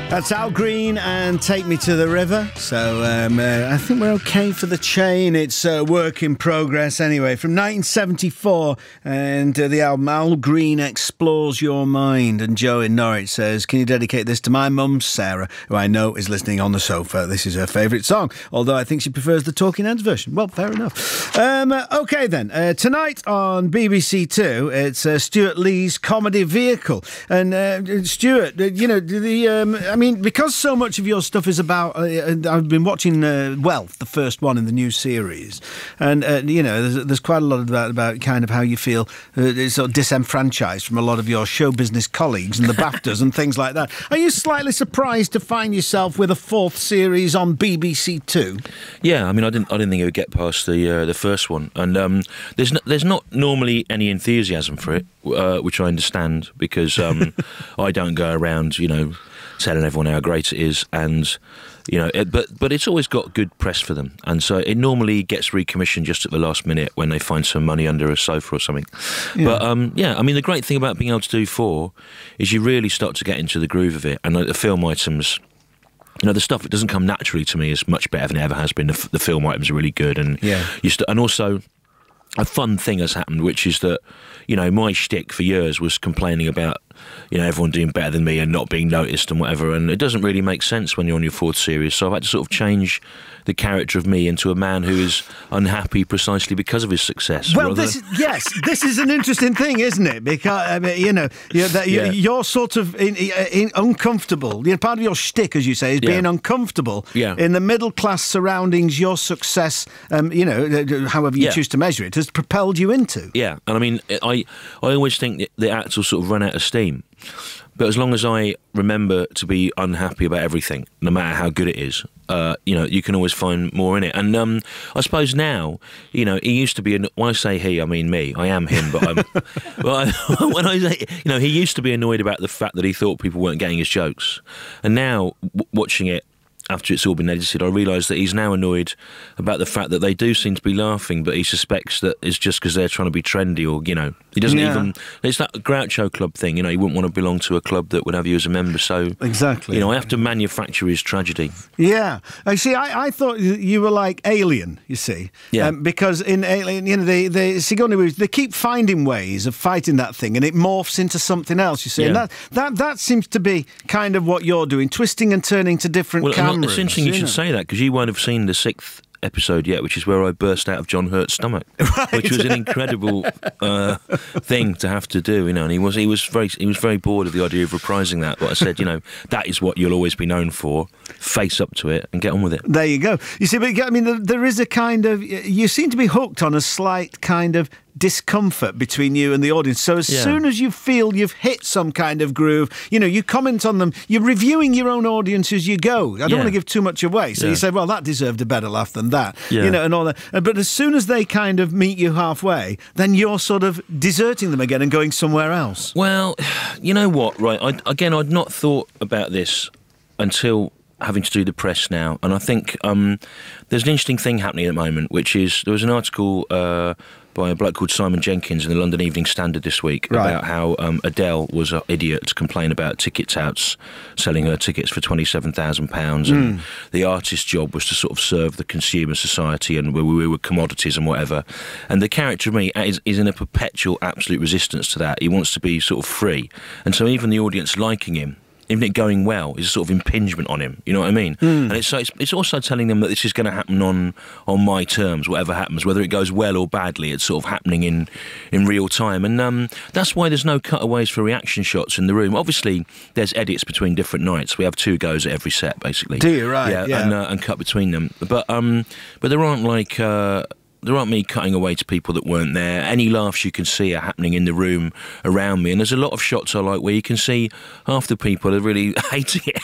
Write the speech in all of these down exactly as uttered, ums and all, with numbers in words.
That's Al Green and Take Me to the River. So um, uh, I think we're okay for the chain. It's a uh, work in progress anyway. From nineteen seventy-four, and uh, the album Al Green Explores Your Mind. And Joe in Norwich says, can you dedicate this to my mum, Sarah, who I know is listening on the sofa. This is her favourite song, although I think she prefers the Talking Heads version. Well, fair enough. Um, uh, OK then, uh, tonight on B B C Two, it's uh, Stuart Lee's Comedy Vehicle. And uh, Stuart, uh, you know, the... Um, I mean, because so much of your stuff is about... Uh, I've been watching uh, Wealth, the first one in the new series, and, uh, you know, there's, there's quite a lot of that about kind of how you feel uh, sort of disenfranchised from a lot of your show business colleagues and the BAFTAs and things like that. Are you slightly surprised to find yourself with a fourth series on B B C Two? Yeah, I mean, I didn't I didn't think it would get past the uh, the first one. And um, there's, no, there's not normally any enthusiasm for it, uh, which I understand, because um, I don't go around, you know, telling everyone how great it is, and you know, it, but but it's always got good press for them, and so it normally gets recommissioned just at the last minute when they find some money under a sofa or something. Yeah. But um, yeah, I mean, the great thing about being able to do four is you really start to get into the groove of it, and like, the film items. You know, the stuff that doesn't come naturally to me is much better than it ever has been. The, the film items are really good, and yeah, you st- and also. A fun thing has happened, which is that, you know, my shtick for years was complaining about, you know, everyone doing better than me and not being noticed and whatever, and it doesn't really make sense when you're on your fourth series, so I've had to sort of change the character of me into a man who is unhappy precisely because of his success. Well, this is, yes, this is an interesting thing, isn't it? Because, I mean, you know, you're, that you're, yeah. you're sort of in, in, uncomfortable. You know, part of your shtick, as you say, is yeah. being uncomfortable yeah. in the middle-class surroundings your success, um, you know, however you yeah. choose to measure it, has propelled you into. Yeah, and I mean, I, I always think that the acts will sort of run out of steam. But as long as I remember to be unhappy about everything, no matter how good it is, uh, you know, you can always find more in it. And um, I suppose now, you know, he used to be, when I say he, I mean me. I am him, but I'm... well, I, when I say, you know, he used to be annoyed about the fact that he thought people weren't getting his jokes. And now, w- watching it, after it's all been edited, I realise that he's now annoyed about the fact that they do seem to be laughing, but he suspects that it's just because they're trying to be trendy, or, you know, he doesn't yeah. even... It's that Groucho Club thing, you know, he wouldn't want to belong to a club that would have you as a member, so... Exactly. You know, I have to manufacture his tragedy. Yeah. I see, I, I thought you were like Alien, you see. Yeah. Um, because in Alien, you know, they, they, Sigourney Weaver, they keep finding ways of fighting that thing, and it morphs into something else, you see. Yeah. And that, that, that seems to be kind of what you're doing, twisting and turning to different well, cameras. It's interesting you, you should know? say that, because you won't have seen the sixth episode yet, which is where I burst out of John Hurt's stomach, right. which was an incredible uh, thing to have to do, you know. And he was he was very he was very bored of the idea of reprising that. But I said, you know, that is what you'll always be known for. Face up to it and get on with it. There you go. You see, but I mean, there is a kind of, you seem to be hooked on a slight kind of discomfort between you and the audience. So as yeah. soon as you feel you've hit some kind of groove, you know, you comment on them, you're reviewing your own audience as you go. I don't yeah. want to give too much away. So yeah. you say, well, that deserved a better laugh than that, yeah. you know, and all that. But as soon as they kind of meet you halfway, then you're sort of deserting them again and going somewhere else. Well, you know what, right, I, again, I'd not thought about this until having to do the press now, and I think um, there's an interesting thing happening at the moment, which is there was an article uh, by a bloke called Simon Jenkins in the London Evening Standard this week right. about how um, Adele was an idiot to complain about ticket touts selling her tickets for twenty-seven thousand pounds, and mm. the artist's job was to sort of serve the consumer society, and we, we were commodities and whatever. And the character of me is, is in a perpetual absolute resistance to that. He wants to be sort of free, and so even the audience liking him, even it going well, is a sort of impingement on him. You know what I mean? Mm. And it's, it's it's also telling them that this is going to happen on on my terms, whatever happens, whether it goes well or badly. It's sort of happening in, in real time, and um, that's why there's no cutaways for reaction shots in the room. Obviously, there's edits between different nights. We have two goes at every set, basically. Do you right? Yeah, yeah. And, uh, and cut between them. But um, but there aren't like. Uh, There aren't me cutting away to people that weren't there. Any laughs you can see are happening in the room around me. And there's a lot of shots I like where you can see half the people are really hating it.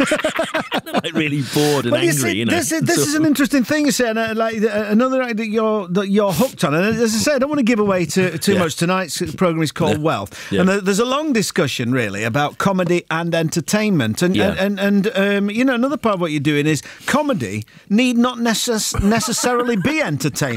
They're like really bored and well, angry, you, see, you know. This, is, this is an interesting thing, you say, and uh, like uh, another act that you're that you're hooked on. And as I say, I don't want to give away too, too yeah. much. Tonight's programme is called yeah. Wealth, Yeah. and there's a long discussion really about comedy and entertainment. And yeah. and and, and um, you know, another part of what you're doing is comedy need not necess- necessarily be entertainment.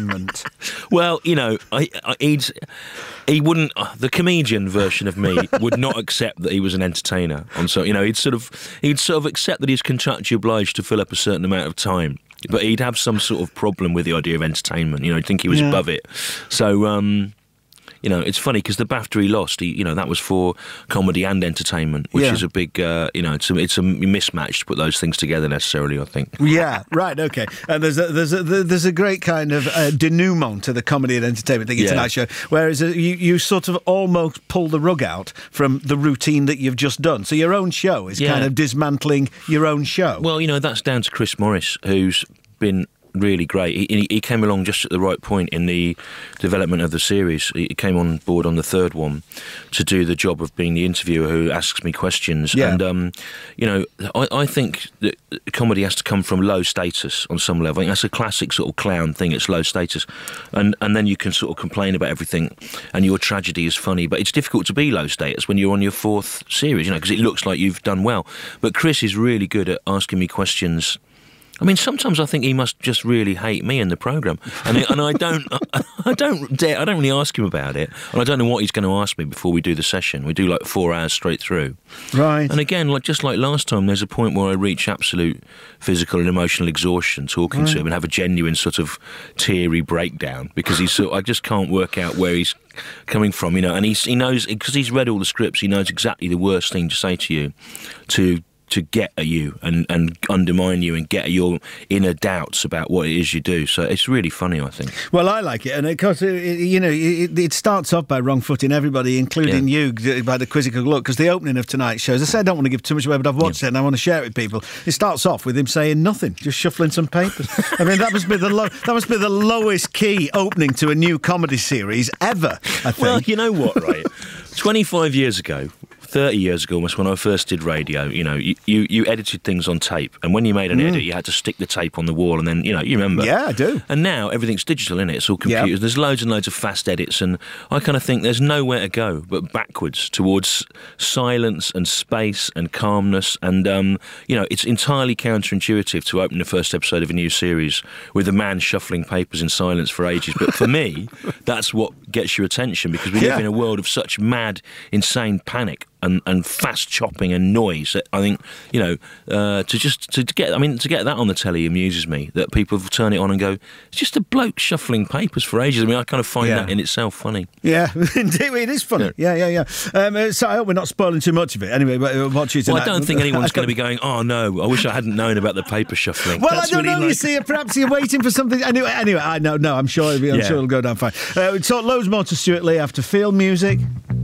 entertainment. Well, you know, I, I, he'd, he wouldn't. Uh, the comedian version of me would not accept that he was an entertainer. On so, you know, he'd sort of he'd sort of accept that he's contractually obliged to fill up a certain amount of time, but he'd have some sort of problem with the idea of entertainment. You know, he'd think he was Yeah. above it. So. Um, You know, it's funny because the BAFTA he lost, he, you know, that was for comedy and entertainment, which Yeah. is a big, uh, you know, it's a, it's a mismatch to put those things together necessarily, I think. Yeah, right, okay. And there's a, there's a, there's a great kind of uh, denouement to the comedy and entertainment thing in Yeah. tonight's show, whereas uh, you, you sort of almost pull the rug out from the routine that you've just done. So your own show is Yeah. kind of dismantling your own show. Well, you know, that's down to Chris Morris, who's been really great. He, he came along just at the right point in the development of the series. He came on board on the third one to do the job of being the interviewer who asks me questions. Yeah. And, um, you know, I, I think that comedy has to come from low status on some level. I think that's a classic sort of clown thing. It's low status. And, and then you can sort of complain about everything and your tragedy is funny. But it's difficult to be low status when you're on your fourth series, you know, because it looks like you've done well. But Chris is really good at asking me questions. I mean, sometimes I think he must just really hate me and the programme, and and I don't, I don't dare, I don't really ask him about it, and I don't know what he's going to ask me before we do the session. We do like four hours straight through, right. and again, like just like last time, there's a point where I reach absolute physical and emotional exhaustion talking Right. to him and have a genuine sort of teary breakdown because he's sort, I just can't work out where he's coming from, you know, and he's, he knows because he's read all the scripts, he knows exactly the worst thing to say to you, to. to get at you and, and undermine you and get at your inner doubts about what it is you do. So it's really funny, I think. Well, I like it, and of course, it, you know, it, it starts off by wrong-footing everybody, including Yeah. you, by the quizzical look, because the opening of tonight's show, as I said, I don't want to give too much away, but I've watched Yeah. it and I want to share it with people. It starts off with him saying nothing, just shuffling some papers. I mean, that must be the low, that must be the lowest key opening to a new comedy series ever, I think. Well, you know what, right? twenty-five years ago, thirty years ago almost, when I first did radio, you know, you, you, you edited things on tape, and when you made an Mm. edit, you had to stick the tape on the wall, and then, you know, you remember. Yeah, I do. And now everything's digital, isn't it? It's all computers. Yep. There's loads and loads of fast edits, and I kind of think there's nowhere to go but backwards towards silence and space and calmness, and, um, you know, it's entirely counterintuitive to open the first episode of a new series with a man shuffling papers in silence for ages, but for me, that's what gets your attention, because we Yeah. live in a world of such mad, insane panic and, and fast chopping and noise that I think, you know, uh, to just to, to get, I mean, to get that on the telly amuses me, that people turn it on and go, it's just a bloke shuffling papers for ages. I mean, I kind of find Yeah. that in itself funny. Yeah, indeed, it is funny. Yeah, yeah, yeah. Um, uh, so I hope we're not spoiling too much of it. Anyway, but uh, watch it tonight. Well, I don't think anyone's going to be going, oh no, I wish I hadn't known about the paper shuffling. Well, That's I don't really know. You like- see, perhaps you're waiting for something. Anyway, anyway, I know, no, I'm sure. It'll be, I'm Yeah. sure it'll go down fine. Uh, we talk loads more to Stuart Lee after Field Music.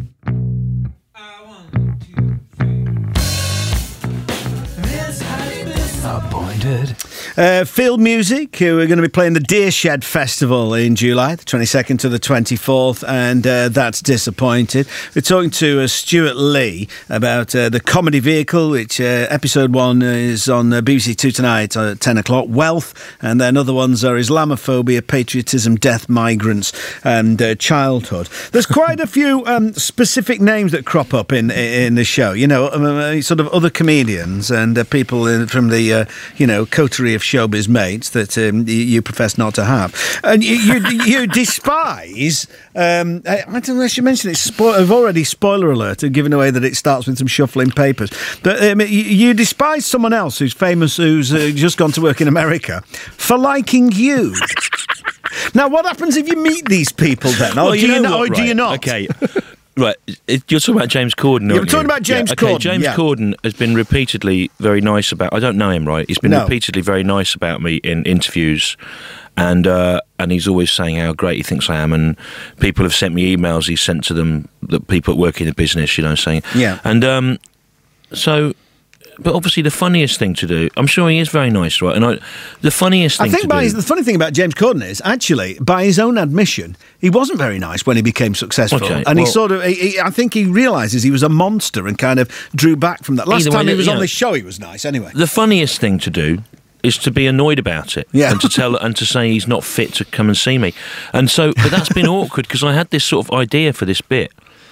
Appointed. Uh, Field Music, who are going to be playing the Deershed Festival in July, the twenty-second to the twenty-fourth, and uh, that's disappointed. We're talking to uh, Stuart Lee about uh, the comedy vehicle, which uh, episode one is on uh, B B C Two tonight at ten o'clock, Wealth, and then other ones are Islamophobia, Patriotism, Death, Migrants, and uh, Childhood. There's quite a few um, specific names that crop up in in the show, you know, um, sort of other comedians and uh, people in, from the, uh, you know, coterie of showbiz mates that um, you, you profess not to have. And you you, you despise, um, I, I don't know if you mentioned it, spo- I've already, spoiler alert, I've given away that it starts with some shuffling papers. But um, you, you despise someone else who's famous, who's uh, just gone to work in America, for liking you. Now, what happens if you meet these people then? Or, Well, do, you you know not, what, or do you right, not? Okay. Right, it- you're talking about James Corden, aren't Yeah, we're talking you? about James yeah, okay, Corden, James yeah. Corden has been repeatedly very nice about... I don't know him, right? He's been No. repeatedly very nice about me in interviews, and uh, and he's always saying how great he thinks I am, and people have sent me emails he's sent to them, that people that work in the business, you know, saying... Yeah. And um, so... But obviously, the funniest thing to do, I'm sure he is very nice, right? And I, the funniest thing I think to by do, his, the funny thing about James Corden is, actually, by his own admission, he wasn't very nice when he became successful. Okay, and he well- sort of, he, he- I think he realises he was a monster and kind of drew back from that. Last Either way, time he look, was you on know- this show, he was nice anyway. the funniest thing to do is to be annoyed about it, Yeah. and to tell and to say he's not fit to come and see me, and so but that's been awkward because I had this sort of idea for this bit,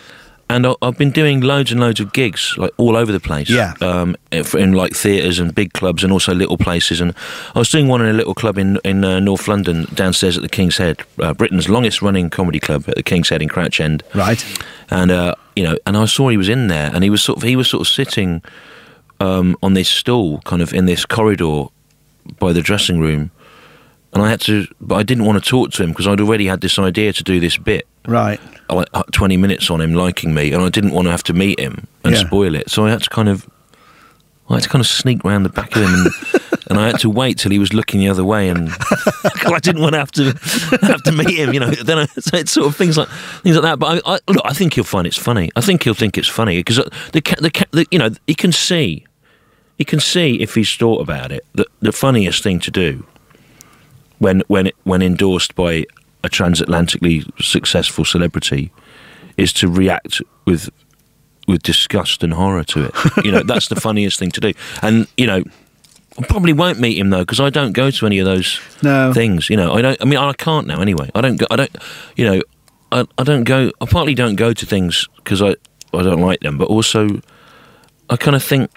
and I, I've been doing loads and loads of gigs, like all over the place. Yeah. Um, in, in like theatres and big clubs, and also little places. And I was doing one in a little club in in uh, North London, downstairs at the King's Head, uh, Britain's longest running comedy club at the King's Head in Crouch End. Right. And uh, you know, and I saw he was in there, and he was sort of he was sort of sitting um, on this stool, kind of in this corridor by the dressing room. And I had to, but I didn't want to talk to him because I'd already had this idea to do this bit. Right. Like twenty minutes on him liking me, and I didn't want to have to meet him and Yeah. spoil it. So I had to kind of, I had to kind of sneak round the back of him, and, and I had to wait till he was looking the other way, and cause I didn't want to have to have to meet him. You know, then I, so it's sort of things like things like that. But I, I, look, I think he'll find it's funny. I think he'll think it's funny because the, the, the, you know, he can see, he can see if he's thought about it. The, the funniest thing to do. When when it, when endorsed by a transatlantically successful celebrity, is to react with with disgust and horror to it. You know, that's the funniest thing to do. And you know, I probably won't meet him though because I don't go to any of those No. things. You know, I don't. I mean, I can't now anyway. I don't go. I don't. You know, I I don't go. I partly don't go to things because I I don't like them, but also I kind of think,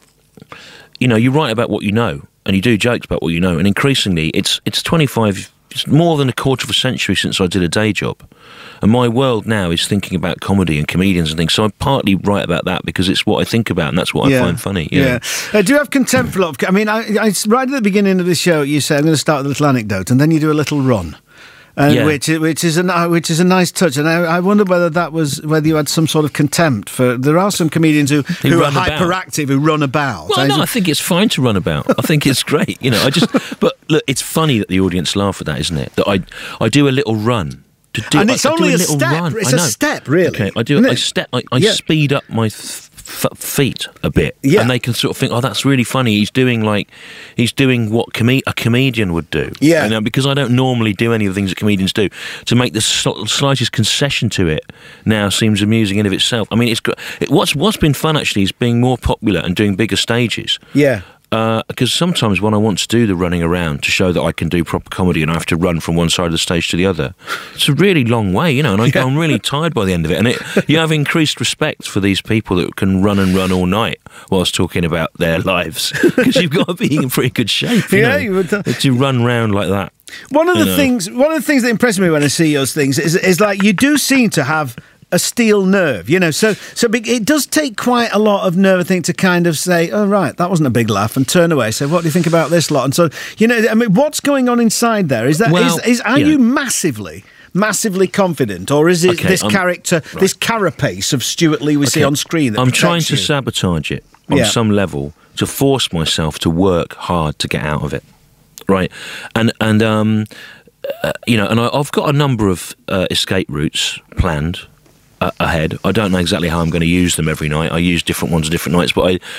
you know, you write about what you know. And you do jokes about what you know, and increasingly, it's it's twenty-five, it's more than a quarter of a century since I did a day job, and my world now is thinking about comedy and comedians and things. So I partly write about that because it's what I think about, and that's what Yeah. I find funny. You Yeah. know? Uh, do you have contempt for a lot of... I mean, I, I, right at the beginning of the show, you say, I'm going to start with a little anecdote, and then you do a little run. Uh, Yeah. which is which is a ni- which is a nice touch, and I, I wonder whether that was whether you had some sort of contempt for. There are some comedians who, Who who are run about. hyperactive who run about. Well, I no, just- I think it's fine to run about. I think it's great. You know, I just. But look, it's funny that the audience laugh at that, isn't it? That I I do a little run. To do, And it's I, I do only a little step. Run. It's I a know. step, really, Okay, I do. isn't I it? step. I, I Yeah. speed up my f- f- feet a bit, Yeah. and they can sort of think, "Oh, that's really funny." He's doing like, he's doing what com- a comedian would do. Yeah. You know, because I don't normally do any of the things that comedians do. To make the sl- slightest concession to it now seems amusing in of itself. I mean, it's got, it, what's what's been fun actually is being more popular and doing bigger stages. yeah. Because sometimes when I want to do the running around to show that I can do proper comedy and I have to run from one side of the stage to the other, it's a really long way, you know, and I, I'm really tired by the end of it. And it, you have increased respect for these people that can run and run all night whilst talking about their lives because you've got to be in pretty good shape, you Yeah, know, you would, uh, to run round like that. One of You the know. things, one of the things that impresses me when I see those things is, is like you do seem to have a steel nerve, you know. So, so big, it does take quite a lot of nerve, I think, to kind of say, "Oh, right, that wasn't a big laugh," and turn away. So, what do you think about this lot? And so, you know, I mean, what's going on inside there? Is that is, Well, is are yeah. you massively? Massively confident, or is it Okay, this I'm- character, this carapace of Stuart Lee we see Okay, on screen? That I'm trying protects to you? sabotage it on Yeah. some level to force myself to work hard to get out of it, right? And and um, uh, you know, and I, I've got a number of uh, escape routes planned uh, ahead. I don't know exactly how I'm going to use them every night. I use different ones different nights, but I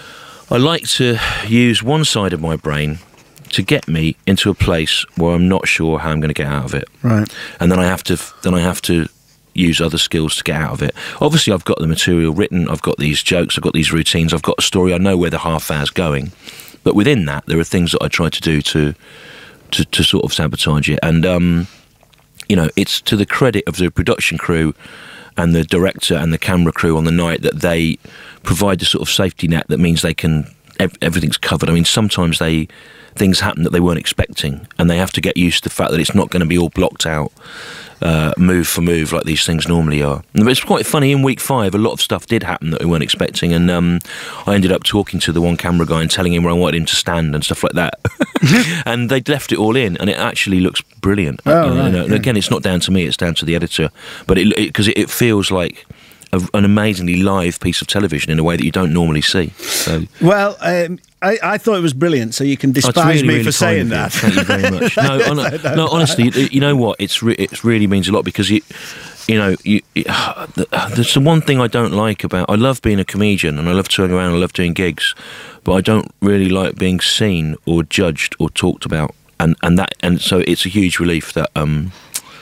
I like to use one side of my brain to get me into a place where I'm not sure how I'm going to get out of it. Right. And then I have to then I have to use other skills to get out of it. Obviously, I've got the material written. I've got these jokes. I've got these routines. I've got a story. I know where the half hour's going. But within that, there are things that I try to do to to, to sort of sabotage it. And um, you know, it's to the credit of the production crew and the director and the camera crew on the night that they provide the sort of safety net that means they can ev- everything's covered. I mean, sometimes they things happen that they weren't expecting, and they have to get used to the fact that it's not going to be all blocked out, uh, move for move like these things normally are. But it's quite funny. In week five, a lot of stuff did happen that we weren't expecting, and um, I ended up talking to the one camera guy and telling him where I wanted him to stand and stuff like that. And they'd left it all in, and it actually looks brilliant. Oh, you know, right, you know. And yeah. again, it's not down to me; it's down to the editor. But it because it, it feels like a, an amazingly live piece of television in a way that you don't normally see. So. Well, um, I, I thought it was brilliant, so you can Oh, it's despise really, me really for saying kind of that. you. Thank you very much. No, hon- no, honestly, you- you know what? It's re- it really means a lot because you, you know, you, you, there's the one thing I don't like about. I love being a comedian and I love touring around. I love doing gigs, but I don't really like being seen or judged or talked about. And and that and so it's a huge relief that um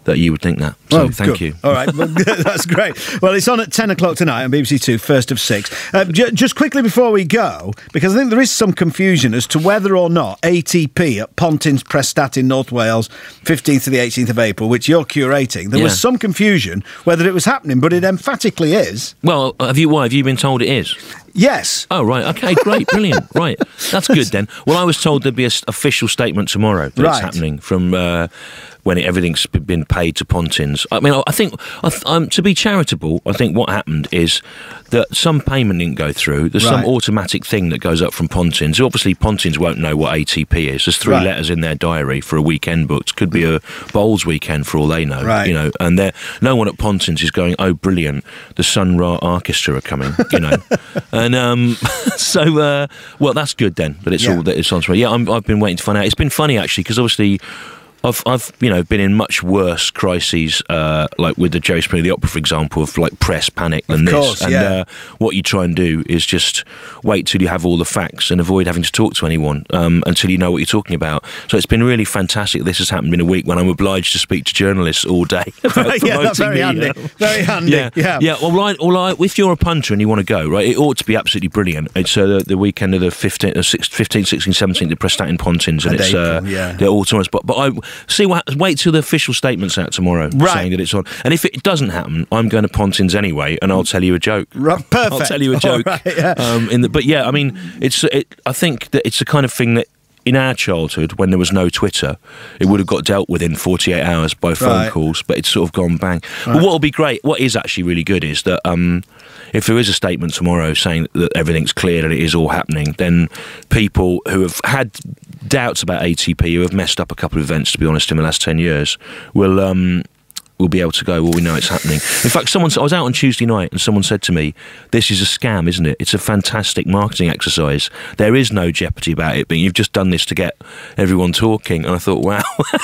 that you would think that. So Oh, thank good. you. All right, well, that's great. Well, it's on at ten o'clock tonight on B B C Two, first of six. Uh, j- just quickly before we go, because I think there is some confusion as to whether or not A T P at Pontins Prestat in North Wales, fifteenth to the eighteenth of April, which you're curating, there Yeah. was some confusion whether it was happening, but it emphatically is. Well, have you? Why have you been told it is? Yes. Oh, right. Okay, great. Brilliant. Right. That's good then. Well, I was told there'd be an official statement tomorrow that Right. it's happening from uh, when it, everything's been paid to Pontins. I mean, I think, I th- um, to be charitable, I think what happened is that some payment didn't go through. There's some Right. automatic thing that goes up from Pontins. Obviously, Pontins won't know what A T P is. There's three Right. letters in their diary for a weekend booked. Could be a bowls weekend for all they know. Right. You know, and they're- no one at Pontins is going, oh, brilliant, the Sun Ra Orchestra are coming, you know. and um, so, uh, well, that's good then, but it's Yeah. all that it's on. Yeah, I'm, I've been waiting to find out. It's been funny, actually, because obviously I've, I've, you know, been in much worse crises, uh, like with the Jerry Springer the Opera, for example, of like press panic than Of course, this. And yeah. uh, what you try and do is just wait till you have all the facts and avoid having to talk to anyone um, until you know what you're talking about. So it's been really fantastic. This has happened in a week when I'm obliged to speak to journalists all day about Yeah, that's very promoting handy. me. Very handy. Yeah, Yeah. yeah. Well, right, well, I, if you're a punter and you want to go, right, it ought to be absolutely brilliant. It's uh, the, the weekend of the fifteenth, uh, fifteenth, sixteenth, seventeenth, the Prestat in Pontins, and At it's uh, April, yeah. the autumn spot. But I see what wait till the official statement's out tomorrow, Right. saying that it's on. And if it doesn't happen, I'm going to Pontins anyway, and I'll tell you a joke. Right, perfect. I'll tell you a All joke. right, yeah. um, in the, but yeah, I mean, it's. It, I think that it's the kind of thing that, in our childhood, when there was no Twitter, it would have got dealt with in forty-eight hours by phone Right. calls, but it's sort of gone bang. But what will be great, what is actually really good, is that um, if there is a statement tomorrow saying that everything's cleared and it is all happening, then people who have had doubts about A T P, who have messed up a couple of events, to be honest, in the last ten years, will... Um, will be able to go, well, we know it's happening. In fact, someone, I was out on Tuesday night and someone said to me, this is a scam, isn't it? It's a fantastic marketing exercise. There is no jeopardy about it, but you've just done this to get everyone talking. And I thought, wow,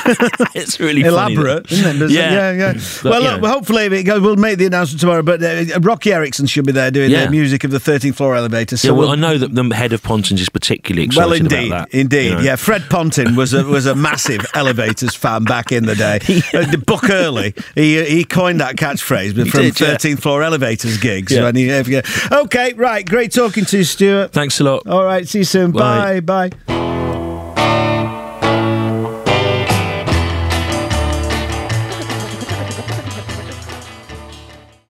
it's really Elaborate, funny. isn't it? Yeah. yeah, yeah. But, well, you look, know. hopefully it goes, we'll make the announcement tomorrow, but uh, Rocky Erickson should be there doing Yeah. the music of the thirteenth floor elevator. So Yeah, well, we'll- I know that the head of Pontins is particularly excited Well, indeed, about that. indeed, you know. yeah. Fred Pontin was a, was a massive elevators fan back in the day. Uh, the book early, he he coined that catchphrase from did, yeah. thirteenth floor elevators gigs. Yeah. When he, okay, right, great talking to you, Stuart. Thanks a lot. All right, see you soon. Bye. Bye, bye.